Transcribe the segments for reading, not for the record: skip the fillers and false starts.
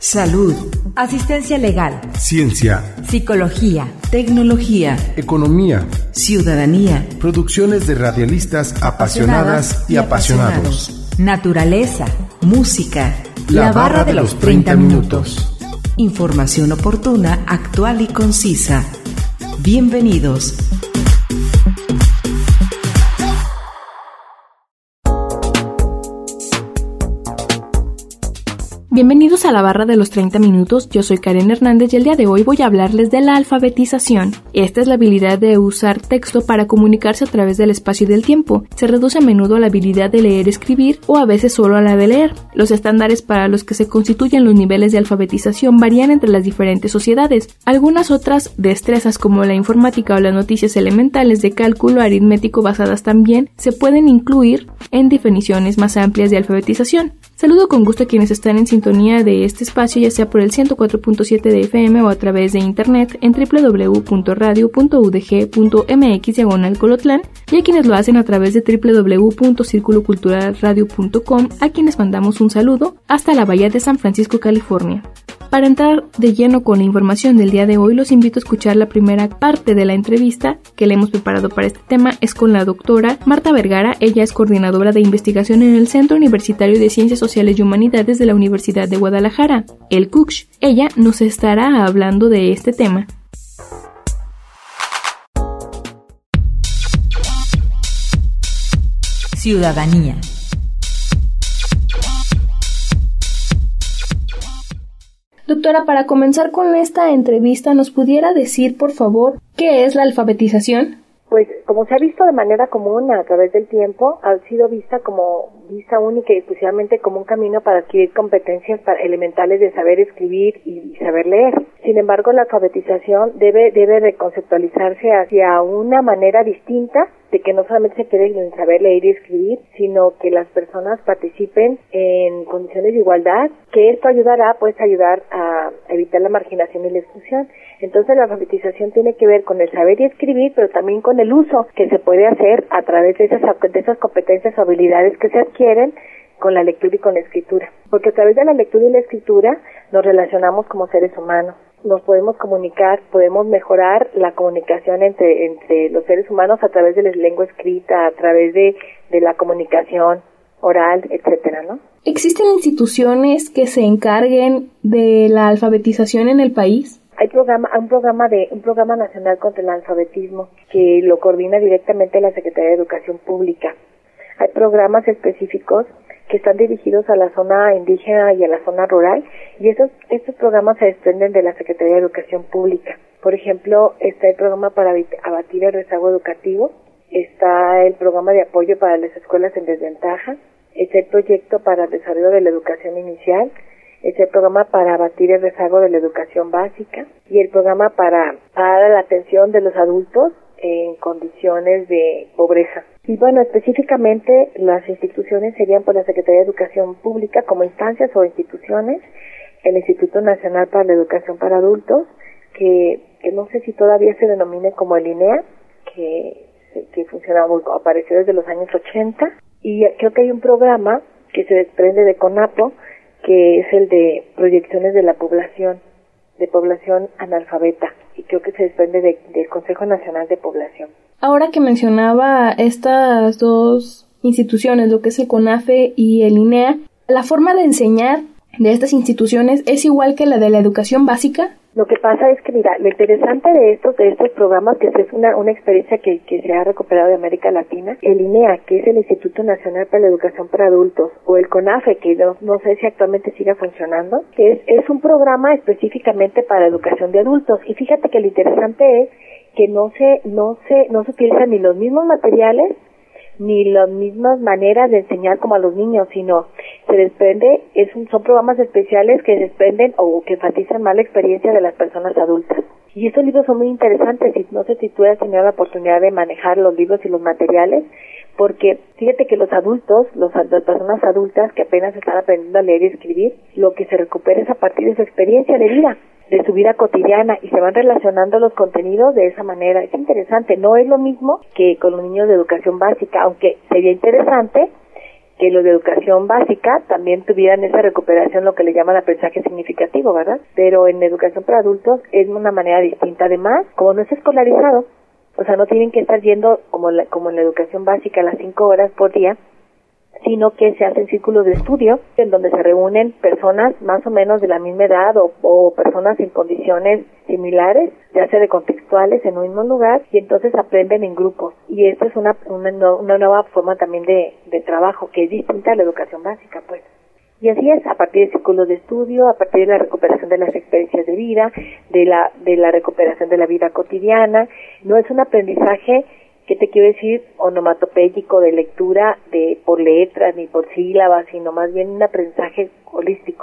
salud, asistencia legal, ciencia, psicología, tecnología, economía, ciudadanía, producciones de radialistas apasionadas y apasionados, naturaleza, música, la barra de los 30 minutos. Información oportuna, actual y concisa. Bienvenidos. Bienvenidos a la barra de los 30 minutos, yo soy Karen Hernández y el día de hoy voy a hablarles de la alfabetización. Esta es la habilidad de usar texto para comunicarse a través del espacio y del tiempo. Se reduce a menudo a la habilidad de leer, escribir o a veces solo a la de leer. Los estándares para los que se constituyen los niveles de alfabetización varían entre las diferentes sociedades. Algunas otras destrezas como la informática o las noticias elementales de cálculo aritmético basadas también se pueden incluir en definiciones más amplias de alfabetización. Saludo con gusto a quienes están en sintonía de este espacio, ya sea por el 104.7 de FM o a través de internet en www.radio.udg.mx/Colotlán, y a quienes lo hacen a través de www.circuloculturalradio.com, a quienes mandamos un saludo hasta la Bahía de San Francisco, California. Para entrar de lleno con la información del día de hoy, los invito a escuchar la primera parte de la entrevista que le hemos preparado para este tema. Es con la doctora Marta Vergara. Ella es coordinadora de investigación en el Centro Universitario de Ciencias Sociales y Humanidades de la Universidad de Guadalajara, el CUCH. Ella nos estará hablando de este tema. Ciudadanía. Doctora, para comenzar con esta entrevista, ¿nos pudiera decir, por favor, qué es la alfabetización? Pues, como se ha visto de manera común a través del tiempo, ha sido vista única y exclusivamente como un camino para adquirir competencias elementales de saber escribir y saber leer. Sin embargo, la alfabetización debe de conceptualizarse hacia una manera distinta, de que no solamente se quede en saber leer y escribir, sino que las personas participen en condiciones de igualdad, que esto ayudará a evitar la marginación y la exclusión. Entonces, la alfabetización tiene que ver con el saber y escribir, pero también con el uso que se puede hacer a través de esas competencias o habilidades que se adquieren con la lectura y con la escritura. Porque a través de la lectura y la escritura nos relacionamos como seres humanos. Nos podemos comunicar, podemos mejorar la comunicación entre los seres humanos a través de la lengua escrita, a través de la comunicación oral, etcétera, ¿no? ¿Existen instituciones que se encarguen de la alfabetización en el país? Hay un programa nacional contra el analfabetismo que lo coordina directamente la Secretaría de Educación Pública. Hay programas específicos que están dirigidos a la zona indígena y a la zona rural, y estos programas se desprenden de la Secretaría de Educación Pública. Por ejemplo, está el programa para abatir el rezago educativo, está el programa de apoyo para las escuelas en desventaja, está el proyecto para el desarrollo de la educación inicial, está el programa para abatir el rezago de la educación básica y el programa para la atención de los adultos en condiciones de pobreza. Y bueno, específicamente las instituciones serían por la Secretaría de Educación Pública como instancias o instituciones, el Instituto Nacional para la Educación para Adultos, que no sé si todavía se denomine como el INEA, que apareció desde los años 80, y creo que hay un programa que se desprende de CONAPO, que es el de proyecciones de la población analfabeta, y creo que se desprende del Consejo Nacional de Población. Ahora que mencionaba estas dos instituciones, lo que es el CONAFE y el INEA, ¿la forma de enseñar de estas instituciones es igual que la de la educación básica? Lo que pasa es que, mira, lo interesante de estos programas, que es una experiencia que se ha recuperado de América Latina, el INEA, que es el Instituto Nacional para la Educación para Adultos, o el CONAFE, que no sé si actualmente siga funcionando, que es un programa específicamente para educación de adultos. Y fíjate que lo interesante es que no se utilizan ni los mismos materiales ni las mismas maneras de enseñar como a los niños, sino se desprende, son programas especiales que desprenden o que enfatizan más la experiencia de las personas adultas. Y estos libros son muy interesantes, y no sé si tú has tenido la oportunidad de manejar los libros y los materiales, porque fíjate que los adultos, las personas adultas que apenas están aprendiendo a leer y escribir, lo que se recupera es a partir de su experiencia de vida, de su vida cotidiana, y se van relacionando los contenidos de esa manera. Es interesante, no es lo mismo que con los niños de educación básica, aunque sería interesante que los de educación básica también tuvieran esa recuperación, lo que le llaman aprendizaje significativo, ¿verdad? Pero en educación para adultos es una manera distinta. Además, como no es escolarizado, o sea, no tienen que estar yendo como en la educación básica las 5 horas por día, sino que se hacen círculos de estudio en donde se reúnen personas más o menos de la misma edad o personas en condiciones similares, ya sea de contextuales en un mismo lugar, y entonces aprenden en grupos. Y esta es una nueva forma también de trabajo que es distinta a la educación básica, pues. Y así es, a partir de círculos de estudio, a partir de la recuperación de las experiencias de vida, de la recuperación de la vida cotidiana. No es un aprendizaje, ¿qué te quiero decir? Onomatopéyico, de lectura por letras ni por sílabas, sino más bien un aprendizaje holístico.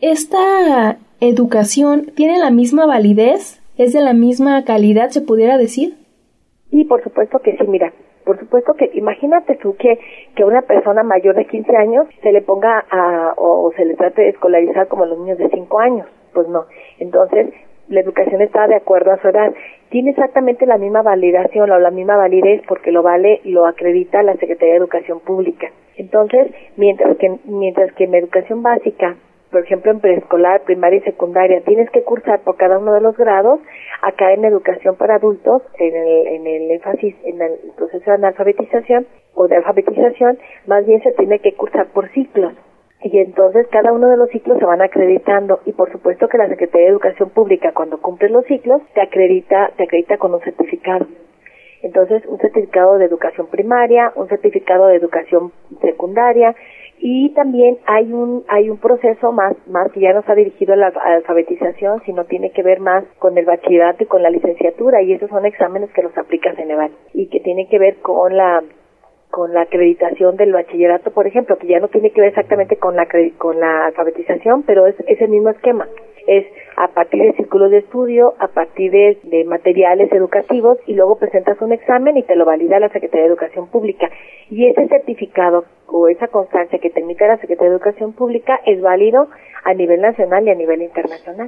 ¿Esta educación tiene la misma validez? ¿Es de la misma calidad, se pudiera decir? Sí, por supuesto que sí, mira. Por supuesto que imagínate tú que a una persona mayor de 15 años se le ponga o se le trate de escolarizar como los niños de 5 años. Pues no. Entonces, la educación está de acuerdo a su edad. Tiene exactamente la misma validación o la misma validez porque lo acredita la Secretaría de Educación Pública. Entonces, mientras que en educación básica, por ejemplo en preescolar, primaria y secundaria, tienes que cursar por cada uno de los grados, acá en educación para adultos, en el énfasis en el proceso de analfabetización o de alfabetización, más bien se tiene que cursar por ciclos. Y entonces cada uno de los ciclos se van acreditando y por supuesto que la Secretaría de Educación Pública cuando cumple los ciclos te acredita con un certificado. Entonces un certificado de educación primaria, un certificado de educación secundaria y también hay un proceso más que ya no está dirigido a la alfabetización, sino tiene que ver más con el bachillerato y con la licenciatura y esos son exámenes que los aplica Ceneval y que tienen que ver con la acreditación del bachillerato, por ejemplo, que ya no tiene que ver exactamente con la alfabetización, pero es el mismo esquema. Es a partir de círculos de estudio, a partir de materiales educativos y luego presentas un examen y te lo valida la Secretaría de Educación Pública. Y ese certificado o esa constancia que te emite la Secretaría de Educación Pública es válido a nivel nacional y a nivel internacional.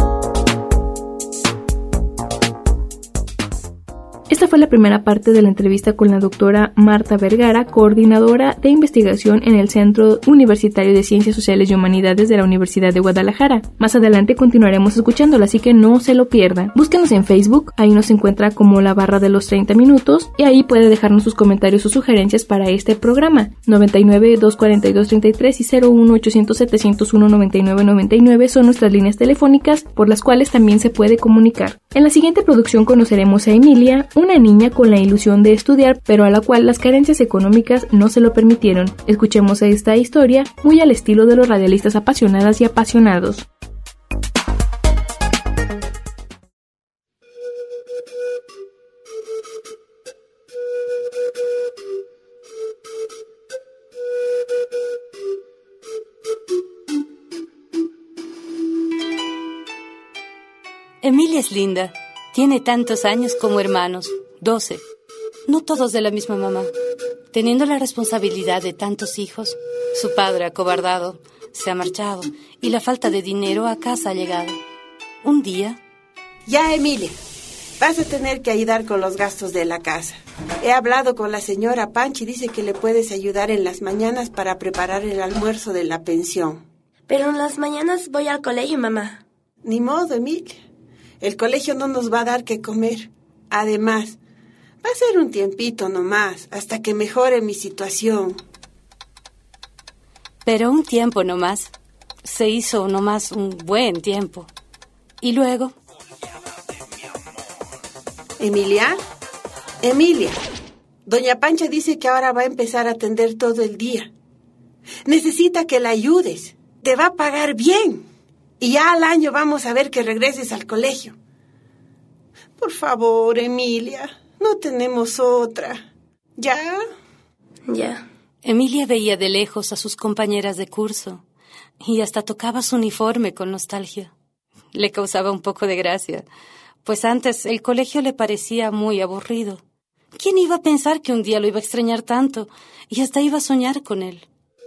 Esta fue la primera parte de la entrevista con la doctora Marta Vergara, coordinadora de investigación en el Centro Universitario de Ciencias Sociales y Humanidades de la Universidad de Guadalajara. Más adelante continuaremos escuchándola, así que no se lo pierda. Búsquenos en Facebook, ahí nos encuentra como la barra de los 30 minutos y ahí puede dejarnos sus comentarios o sugerencias para este programa. 99-242-33 y 01-800-701-9999 son nuestras líneas telefónicas por las cuales también se puede comunicar. En la siguiente producción conoceremos a Emilia, una niña con la ilusión de estudiar, pero a la cual las carencias económicas no se lo permitieron. Escuchemos esta historia muy al estilo de los radialistas apasionadas y apasionados. Emilia es linda. Tiene tantos años como hermanos, 12. No todos de la misma mamá. Teniendo la responsabilidad de tantos hijos, su padre acobardado se ha marchado y la falta de dinero a casa ha llegado. Un día... Ya, Emilia, vas a tener que ayudar con los gastos de la casa. He hablado con la señora Panchi y dice que le puedes ayudar en las mañanas para preparar el almuerzo de la pensión. Pero en las mañanas voy al colegio, mamá. Ni modo, Emilia. El colegio no nos va a dar que comer. Además, va a ser un tiempito nomás, hasta que mejore mi situación. Pero un tiempo nomás. Se hizo nomás un buen tiempo. ¿Y luego? ¿Emilia? Emilia, doña Pancha dice que ahora va a empezar a atender todo el día. Necesita que la ayudes. Te va a pagar bien. Y ya al año vamos a ver que regreses al colegio. Por favor, Emilia, no tenemos otra. ¿Ya? Ya. Emilia veía de lejos a sus compañeras de curso y hasta tocaba su uniforme con nostalgia. Le causaba un poco de gracia, pues antes el colegio le parecía muy aburrido. ¿Quién iba a pensar que un día lo iba a extrañar tanto y hasta iba a soñar con él?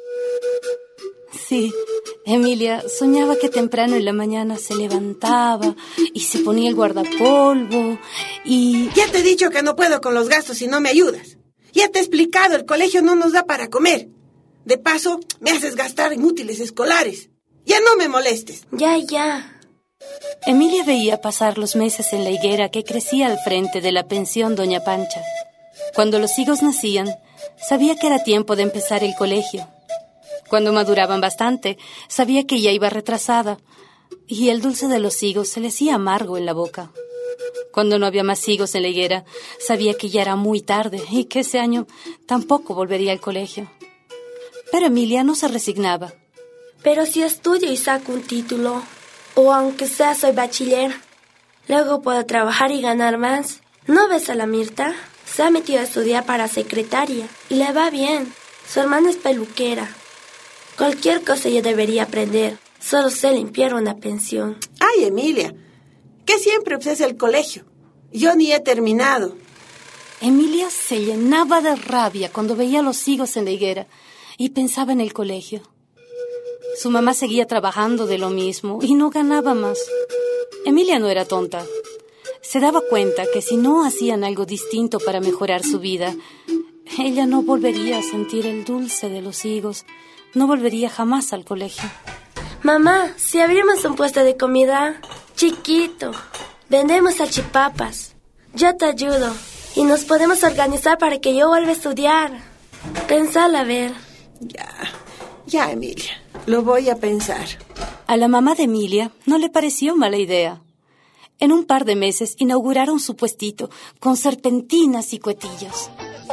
Sí, Emilia soñaba que temprano en la mañana se levantaba y se ponía el guardapolvo y... Ya te he dicho que no puedo con los gastos si no me ayudas. Ya te he explicado, el colegio no nos da para comer. De paso, me haces gastar en útiles escolares. Ya no me molestes. Ya. Emilia veía pasar los meses en la higuera que crecía al frente de la pensión Doña Pancha. Cuando los higos nacían, sabía que era tiempo de empezar el colegio. Cuando maduraban bastante, sabía que ya iba retrasada, y el dulce de los higos se le hacía amargo en la boca. Cuando no había más higos en la higuera, sabía que ya era muy tarde y que ese año tampoco volvería al colegio. Pero Emilia no se resignaba. Pero si estudio y saco un título, o aunque sea soy bachiller, luego puedo trabajar y ganar más. ¿No ves a la Mirta? Se ha metido a estudiar para secretaria y le va bien. Su hermana es peluquera. Cualquier cosa ella debería aprender. Solo sé limpiar una pensión. Ay, Emilia, que siempre obsesa el colegio. Yo ni he terminado. Emilia se llenaba de rabia cuando veía los higos en la higuera y pensaba en el colegio. Su mamá seguía trabajando de lo mismo y no ganaba más. Emilia no era tonta. Se daba cuenta que si no hacían algo distinto para mejorar su vida, ella no volvería a sentir el dulce de los higos. No volvería jamás al colegio. Mamá, si abrimos un puesto de comida chiquito, vendemos salchipapas. Yo te ayudo y nos podemos organizar para que yo vuelva a estudiar. Pensala, a ver. Ya, Emilia, lo voy a pensar. A la mamá de Emilia no le pareció mala idea. En un par de meses inauguraron su puestito con serpentinas y cuetillos.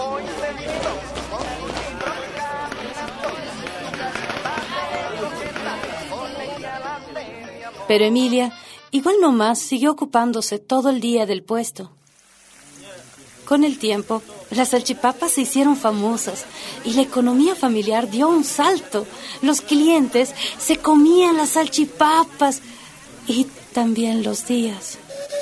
Pero Emilia, igual nomás, siguió ocupándose todo el día del puesto. Con el tiempo, las salchipapas se hicieron famosas y la economía familiar dio un salto. Los clientes se comían las salchipapas y también los días.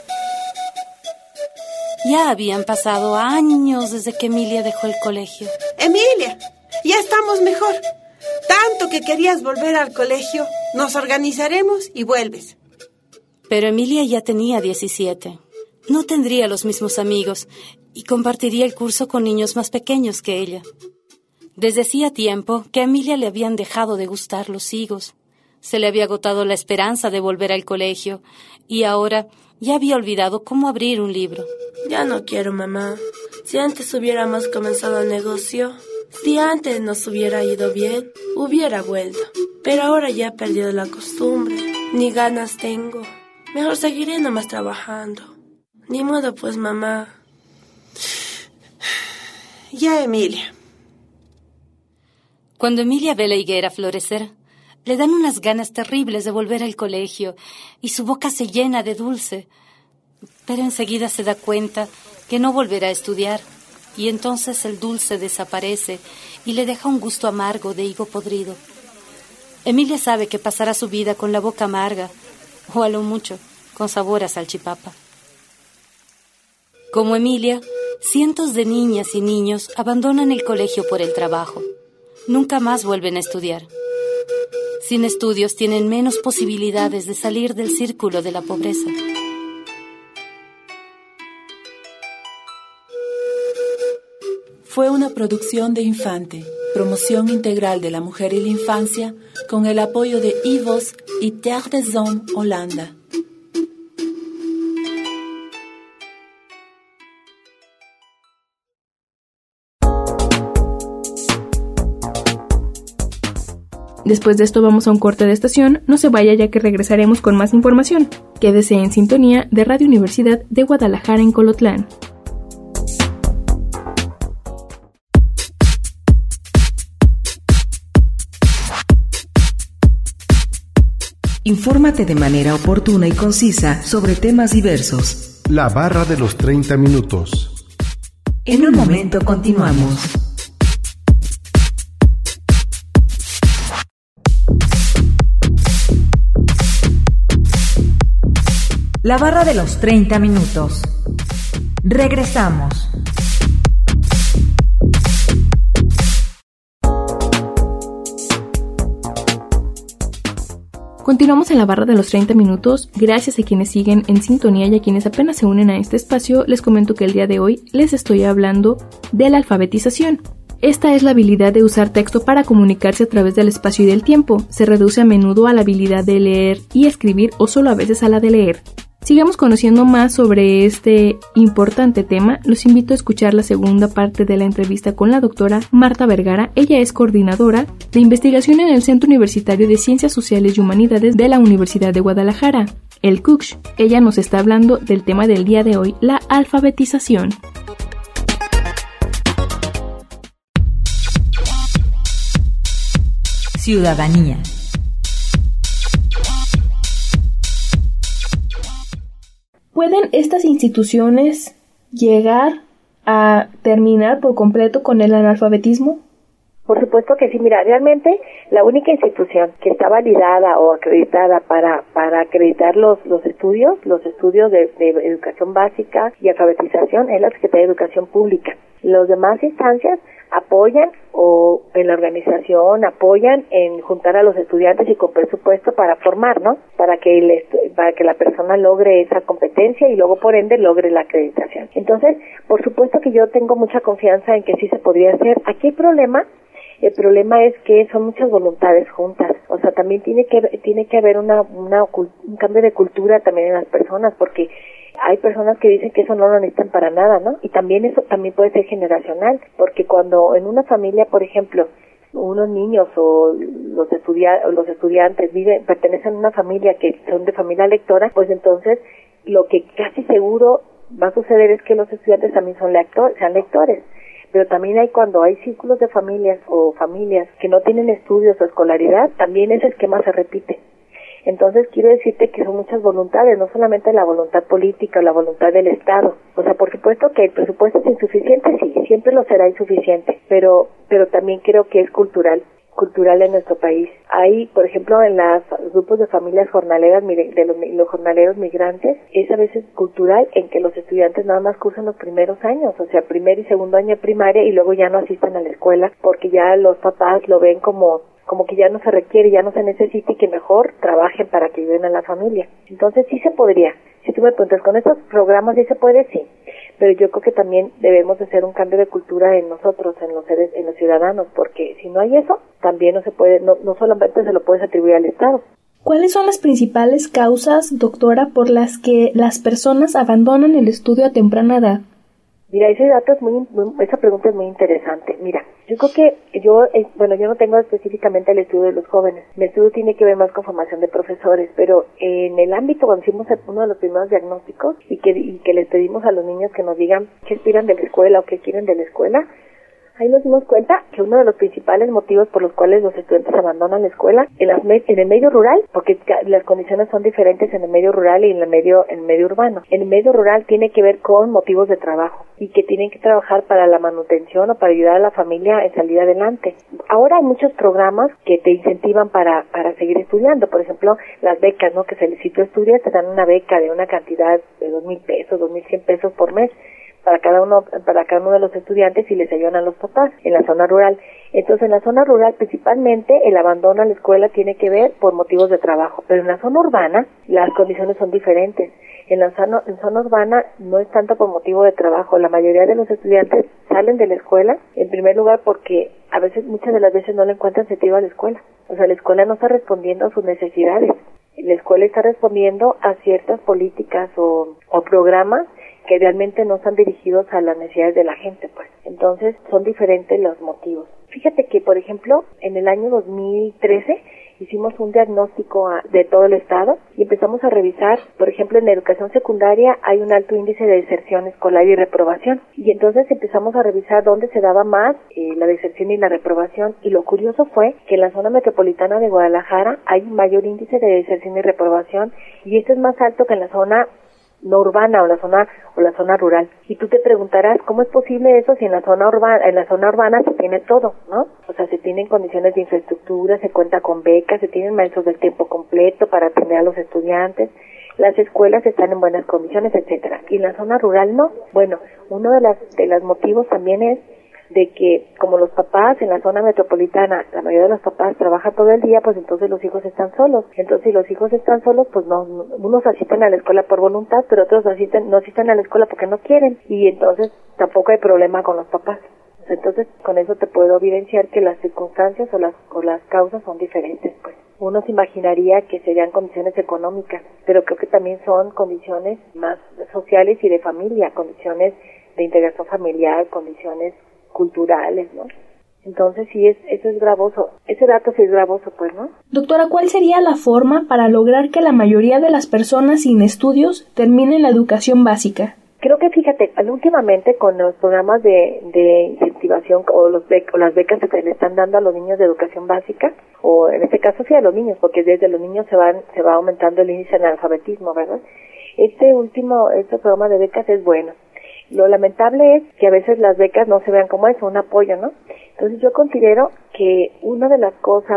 Ya habían pasado años desde que Emilia dejó el colegio. Emilia, ya estamos mejor. Tanto que querías volver al colegio, nos organizaremos y vuelves. Pero Emilia ya tenía 17. No tendría los mismos amigos y compartiría el curso con niños más pequeños que ella. Desde hacía tiempo que a Emilia le habían dejado de gustar los higos. Se le había agotado la esperanza de volver al colegio y ahora ya había olvidado cómo abrir un libro. Ya no quiero, mamá. Si antes hubiéramos comenzado el negocio, si antes nos hubiera ido bien, hubiera vuelto. Pero ahora ya he perdido la costumbre. Ni ganas tengo. Mejor seguiré nomás trabajando. Ni modo, pues, mamá. Ya, Emilia. Cuando Emilia ve la higuera florecer, le dan unas ganas terribles de volver al colegio y su boca se llena de dulce. Pero enseguida se da cuenta que no volverá a estudiar y entonces el dulce desaparece y le deja un gusto amargo de higo podrido. Emilia sabe que pasará su vida con la boca amarga o a lo mucho con sabor a salchipapa. Como Emilia, cientos de niñas y niños abandonan el colegio por el trabajo. Nunca más vuelven a estudiar. Sin estudios tienen menos posibilidades de salir del círculo de la pobreza. Fue una producción de Infante, promoción integral de la mujer y la infancia, con el apoyo de IVOS y Terre des Hommes Holanda. Después de esto vamos a un corte de estación, no se vaya ya que regresaremos con más información. Quédese en sintonía de Radio Universidad de Guadalajara en Colotlán. Infórmate de manera oportuna y concisa sobre temas diversos. La barra de los 30 minutos. En un momento continuamos. La barra de los 30 minutos. Regresamos. Continuamos en la barra de los 30 minutos. Gracias a quienes siguen en sintonía y a quienes apenas se unen a este espacio, les comento que el día de hoy les estoy hablando de la alfabetización. Esta es la habilidad de usar texto para comunicarse a través del espacio y del tiempo. Se reduce a menudo a la habilidad de leer y escribir o solo a veces a la de leer. Sigamos conociendo más sobre este importante tema. Los invito a escuchar la segunda parte de la entrevista con la doctora Marta Vergara. Ella es coordinadora de investigación en el Centro Universitario de Ciencias Sociales y Humanidades de la Universidad de Guadalajara, el CUCH. Ella nos está hablando del tema del día de hoy, la alfabetización. Ciudadanía. ¿Pueden estas instituciones llegar a terminar por completo con el analfabetismo? Por supuesto que sí. Mira, realmente la única institución que está validada o acreditada para acreditar los estudios de educación básica y alfabetización es la Secretaría de Educación Pública. Las demás instancias apoyan o en la organización apoyan en juntar a los estudiantes y con presupuesto para formar, ¿no? Para que la persona logre esa competencia y luego por ende logre la acreditación. Entonces, por supuesto que yo tengo mucha confianza en que sí se podría hacer. Aquí el problema es que son muchas voluntades juntas. O sea, también tiene que haber un cambio de cultura también en las personas, porque hay personas que dicen que eso no lo necesitan para nada, ¿no? Y también eso también puede ser generacional, porque cuando en una familia, por ejemplo, unos niños o los estudiantes pertenecen a una familia que son de familia lectora, pues entonces lo que casi seguro va a suceder es que los estudiantes también sean lectores. Pero también cuando hay círculos de familias o familias que no tienen estudios o escolaridad, también ese esquema se repite. Entonces quiero decirte que son muchas voluntades, no solamente la voluntad política o la voluntad del Estado. O sea, por supuesto que el presupuesto es insuficiente, sí, siempre lo será insuficiente, pero también creo que es cultural en nuestro país. Hay, por ejemplo, en los grupos de familias jornaleras, de los jornaleros migrantes, es a veces cultural en que los estudiantes nada más cursan los primeros años, o sea, primer y segundo año de primaria, y luego ya no asisten a la escuela porque ya los papás lo ven como que ya no se requiere, ya no se necesita y que mejor trabajen para que ayuden a la familia. Entonces sí se podría. Si tú me preguntas, ¿con estos programas sí se puede? Sí. Pero yo creo que también debemos de hacer un cambio de cultura en nosotros, en los ciudadanos, porque si no hay eso, también no se puede, no solamente se lo puedes atribuir al Estado. ¿Cuáles son las principales causas, doctora, por las que las personas abandonan el estudio a temprana edad? Mira, esa pregunta es muy interesante. Mira, yo creo que yo no tengo específicamente el estudio de los jóvenes. Mi estudio tiene que ver más con formación de profesores, pero en el ámbito cuando hicimos uno de los primeros diagnósticos y que les pedimos a los niños que nos digan qué aspiran de la escuela o qué quieren de la escuela, ahí nos dimos cuenta que uno de los principales motivos por los cuales los estudiantes abandonan la escuela en el medio rural, porque las condiciones son diferentes en el medio rural y en el medio urbano. En el medio rural tiene que ver con motivos de trabajo y que tienen que trabajar para la manutención o para ayudar a la familia en salir adelante. Ahora hay muchos programas que te incentivan para seguir estudiando. Por ejemplo, las becas, ¿no? Que si tú estudias te dan una beca de una cantidad de 2,000 pesos, 2,100 pesos por mes para cada uno de los estudiantes y les ayudan a los papás en la zona rural. Entonces, en la zona rural, principalmente, el abandono a la escuela tiene que ver por motivos de trabajo. Pero en la zona urbana, las condiciones son diferentes. En zona urbana no es tanto por motivo de trabajo. La mayoría de los estudiantes salen de la escuela, en primer lugar, porque muchas de las veces no le encuentran sentido a la escuela. O sea, la escuela no está respondiendo a sus necesidades. La escuela está respondiendo a ciertas políticas o programas que realmente no están dirigidos a las necesidades de la gente, pues. Entonces, son diferentes los motivos. Fíjate que, por ejemplo, en el año 2013 hicimos un diagnóstico de todo el estado y empezamos a revisar, por ejemplo, en la educación secundaria hay un alto índice de deserción escolar y reprobación. Y entonces empezamos a revisar dónde se daba más la deserción y la reprobación. Y lo curioso fue que en la zona metropolitana de Guadalajara hay un mayor índice de deserción y reprobación, y este es más alto que en la zona no urbana o la zona rural. Y tú te preguntarás, ¿cómo es posible eso si en la zona urbana se tiene todo, ¿no? O sea, se tienen condiciones de infraestructura, se cuenta con becas, se tienen maestros del tiempo completo para atender a los estudiantes, las escuelas están en buenas condiciones, etcétera. Y en la zona rural no. Bueno, uno de los motivos también es de que como los papás en la zona metropolitana, la mayoría de los papás trabajan todo el día, pues entonces los hijos están solos. Entonces si los hijos están solos, pues no, unos asisten a la escuela por voluntad, pero otros no asisten a la escuela porque no quieren, y entonces tampoco hay problema con los papás. Entonces, con eso te puedo evidenciar que las circunstancias o las causas son diferentes, pues. Uno se imaginaría que serían condiciones económicas, pero creo que también son condiciones más sociales y de familia, condiciones de integración familiar, condiciones culturales, ¿no? Entonces sí, eso es gravoso. Ese dato sí es gravoso, pues, ¿no? Doctora, ¿cuál sería la forma para lograr que la mayoría de las personas sin estudios terminen la educación básica? Creo que, fíjate, últimamente con los programas de incentivación o las becas que se le están dando a los niños de educación básica, o en este caso sí a los niños, porque desde los niños se va aumentando el índice de analfabetismo, ¿verdad? Este programa de becas es bueno. Lo lamentable es que a veces las becas no se vean como eso, un apoyo, ¿no? Entonces yo considero que una de las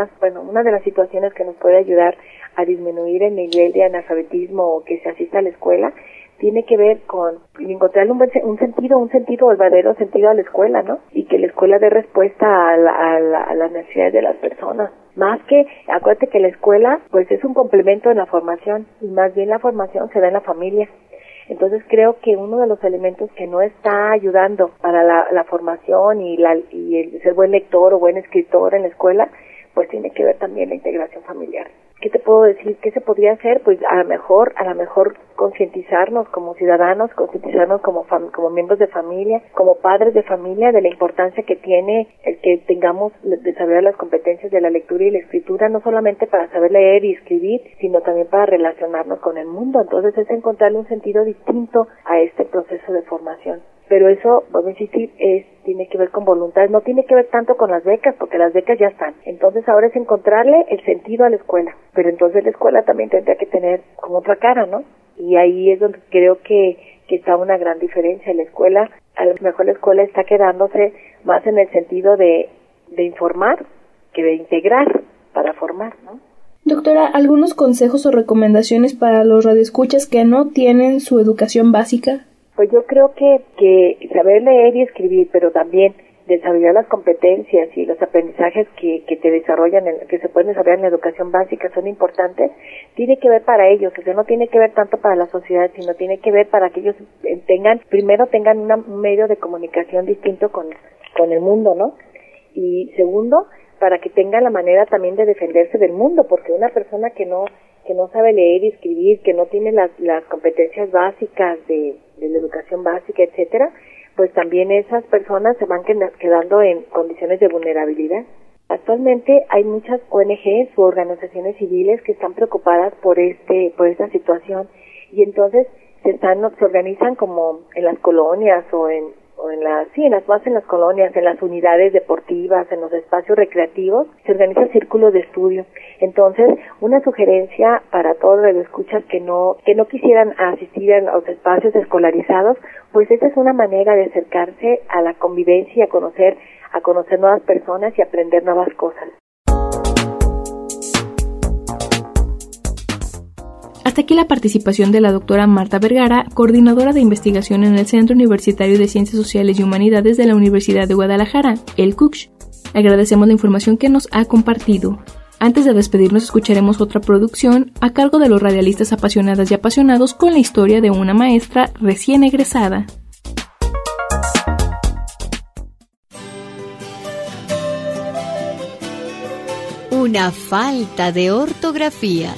situaciones que nos puede ayudar a disminuir el nivel de analfabetismo o que se asista a la escuela tiene que ver con encontrarle un sentido verdadero sentido a la escuela, ¿no? Y que la escuela dé respuesta a las necesidades de las personas. Más que, acuérdate que la escuela, pues es un complemento de la formación, y más bien la formación se da en la familia. Entonces creo que uno de los elementos que no está ayudando para la formación y el ser buen lector o buen escritor en la escuela, pues tiene que ver también la integración familiar. ¿Qué te puedo decir? ¿Qué se podría hacer? Pues a lo mejor concientizarnos como ciudadanos, concientizarnos como miembros de familia, como padres de familia, de la importancia que tiene el que tengamos desarrollar las competencias de la lectura y la escritura, no solamente para saber leer y escribir, sino también para relacionarnos con el mundo. Entonces es encontrarle un sentido distinto a este proceso de formación. Pero eso, voy a insistir, tiene que ver con voluntad, no tiene que ver tanto con las becas, porque las becas ya están. Entonces ahora es encontrarle el sentido a la escuela, pero entonces la escuela también tendría que tener como otra cara, ¿no? Y ahí es donde creo que está una gran diferencia. La escuela, a lo mejor la escuela está quedándose más en el sentido de informar que de integrar para formar, ¿no? Doctora, ¿algunos consejos o recomendaciones para los radioescuchas que no tienen su educación básica? Pues yo creo que saber leer y escribir, pero también desarrollar las competencias y los aprendizajes que se pueden desarrollar en la educación básica son importantes, tiene que ver para ellos, o sea, no tiene que ver tanto para la sociedad, sino tiene que ver para que ellos tengan un medio de comunicación distinto con el mundo, ¿no? Y segundo, para que tengan la manera también de defenderse del mundo, porque una persona que no sabe leer y escribir, que no tiene las competencias básicas de la educación básica, etcétera, pues también esas personas se van quedando en condiciones de vulnerabilidad. Actualmente hay muchas ONGs u organizaciones civiles que están preocupadas por esta situación, y entonces se organizan como en las colonias en las colonias, en las unidades deportivas, en los espacios recreativos, se organizan círculos de estudio. Entonces, una sugerencia para todos los radioescuchas que no quisieran asistir a los espacios escolarizados, pues esa es una manera de acercarse a la convivencia y a conocer nuevas personas y aprender nuevas cosas. Hasta aquí la participación de la doctora Marta Vergara, coordinadora de investigación en el Centro Universitario de Ciencias Sociales y Humanidades de la Universidad de Guadalajara, el CUCH. Agradecemos la información que nos ha compartido. Antes de despedirnos, escucharemos otra producción a cargo de los radialistas apasionadas y apasionados con la historia de una maestra recién egresada. Una falta de ortografía.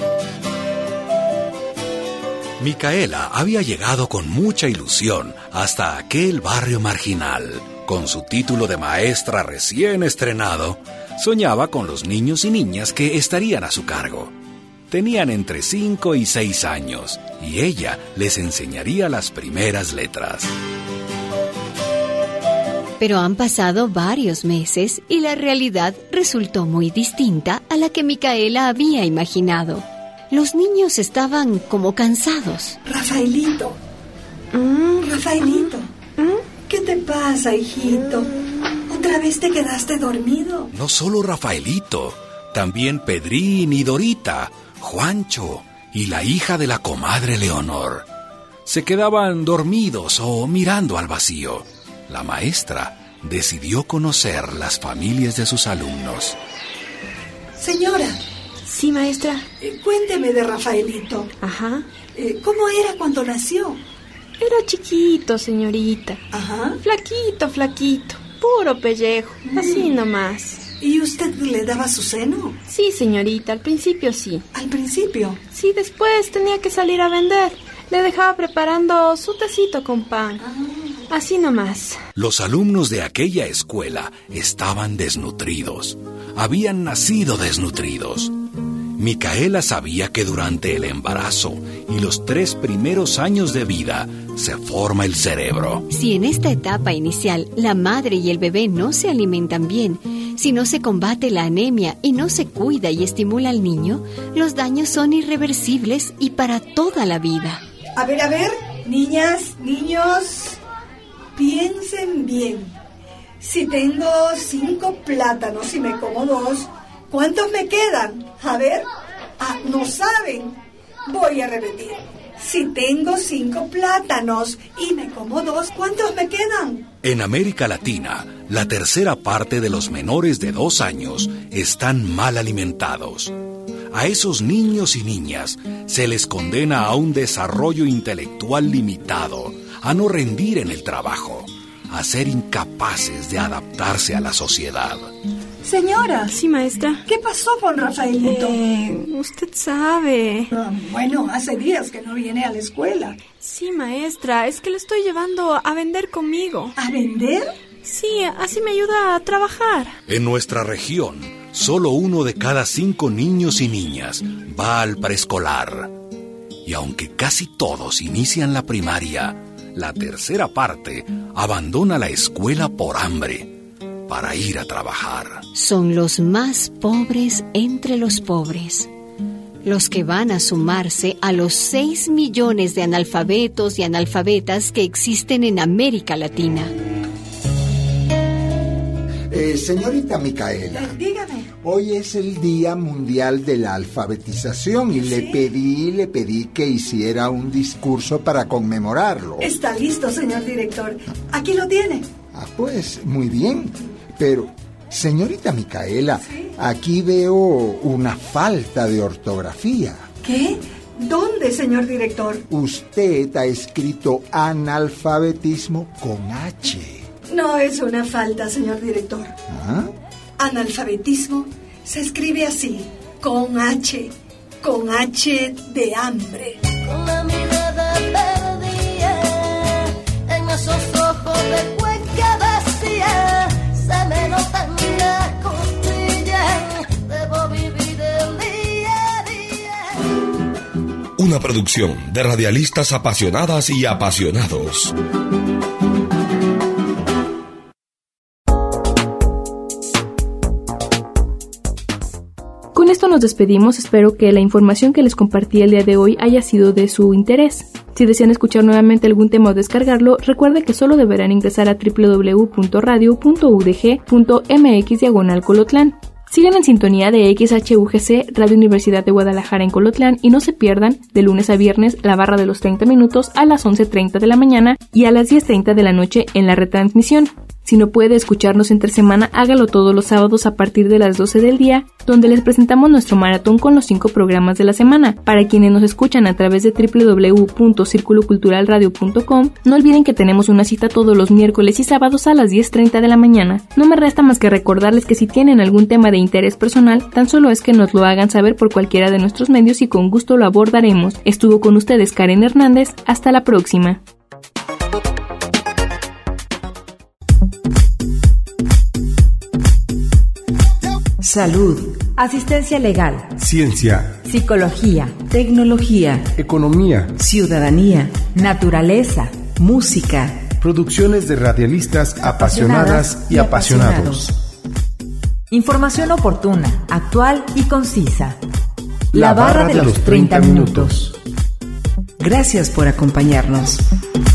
Micaela había llegado con mucha ilusión hasta aquel barrio marginal. Con su título de maestra recién estrenado, soñaba con los niños y niñas que estarían a su cargo. Tenían entre 5 y 6 años y ella les enseñaría las primeras letras. Pero han pasado varios meses y la realidad resultó muy distinta a la que Micaela había imaginado. Los niños estaban como cansados. Rafaelito. Rafaelito. ¿Qué te pasa, hijito? ¿Otra vez te quedaste dormido? No solo Rafaelito, también Pedrín y Dorita, Juancho y la hija de la comadre Leonor. Se quedaban dormidos o mirando al vacío. La maestra decidió conocer las familias de sus alumnos. Señora. Sí, maestra. Cuénteme de Rafaelito. Ajá. ¿Cómo era cuando nació? Era chiquito, señorita. Ajá. Flaquito. puro pellejo, así nomás. ¿Y usted le daba su seno? Sí, señorita, al principio sí. ¿Al principio? Sí, después tenía que salir a vender. Le dejaba preparando su tecito con pan. Así nomás. Los alumnos de aquella escuela estaban desnutridos. Habían nacido desnutridos. Micaela sabía que durante el embarazo y los 3 primeros años de vida se forma el cerebro. Si en esta etapa inicial la madre y el bebé no se alimentan bien, si no se combate la anemia y no se cuida y estimula al niño, los daños son irreversibles y para toda la vida. A ver, niñas, niños, piensen bien. Si tengo 5 plátanos y me como 2, ¿cuántos me quedan? A ver, no saben. Voy a repetir. Si tengo 5 plátanos y me como 2, ¿cuántos me quedan? En América Latina, la tercera parte de los menores de 2 años están mal alimentados. A esos niños y niñas se les condena a un desarrollo intelectual limitado, a no rendir en el trabajo, a ser incapaces de adaptarse a la sociedad. Señora. Sí, maestra. ¿Qué pasó con Rafaelito? Usted sabe. Bueno, hace días que no viene a la escuela. Sí, maestra, es que lo estoy llevando a vender conmigo. ¿A vender? Sí, así me ayuda a trabajar. En nuestra región, solo 1 de cada 5 niños y niñas va al preescolar. Y aunque casi todos inician la primaria, la tercera parte abandona la escuela por hambre para ir a trabajar. Son los más pobres entre los pobres, los que van a sumarse a los 6 millones de analfabetos y analfabetas que existen en América Latina. Señorita Micaela, dígame. Hoy es el Día Mundial de la Alfabetización y ¿Sí? le pedí que hiciera un discurso para conmemorarlo. Está listo, señor director. Aquí lo tiene. Pues muy bien, pero señorita Micaela, ¿Sí? Aquí veo una falta de ortografía. ¿Qué? ¿Dónde, señor director? Usted ha escrito analfabetismo con H. No es una falta, señor director. ¿Ah? Analfabetismo se escribe así, con H de hambre. Con la mirada perdida en esos ojos de cuenca vacía, se me notan las costillas, debo vivir el día a día. Una producción de radialistas apasionadas y apasionados. Con esto nos despedimos, espero que la información que les compartí el día de hoy haya sido de su interés. Si desean escuchar nuevamente algún tema o descargarlo, recuerde que solo deberán ingresar a www.radio.udg.mx/Colotlán. Sigan en sintonía de XHUGC, Radio Universidad de Guadalajara en Colotlán, y no se pierdan, de lunes a viernes, la barra de los 30 minutos a las 11:30 de la mañana y a las 10:30 de la noche en la retransmisión. Si no puede escucharnos entre semana, hágalo todos los sábados a partir de las 12 del día, donde les presentamos nuestro maratón con los 5 programas de la semana. Para quienes nos escuchan a través de www.circuloculturalradio.com, no olviden que tenemos una cita todos los miércoles y sábados a las 10:30 de la mañana. No me resta más que recordarles que si tienen algún tema de interés personal, tan solo es que nos lo hagan saber por cualquiera de nuestros medios y con gusto lo abordaremos. Estuvo con ustedes Karen Hernández, hasta la próxima. Salud, asistencia legal, ciencia, psicología, tecnología, economía, ciudadanía, naturaleza, música. Producciones de radialistas apasionadas y apasionados. Información oportuna, actual y concisa. La barra de los 30 minutos. Gracias por acompañarnos.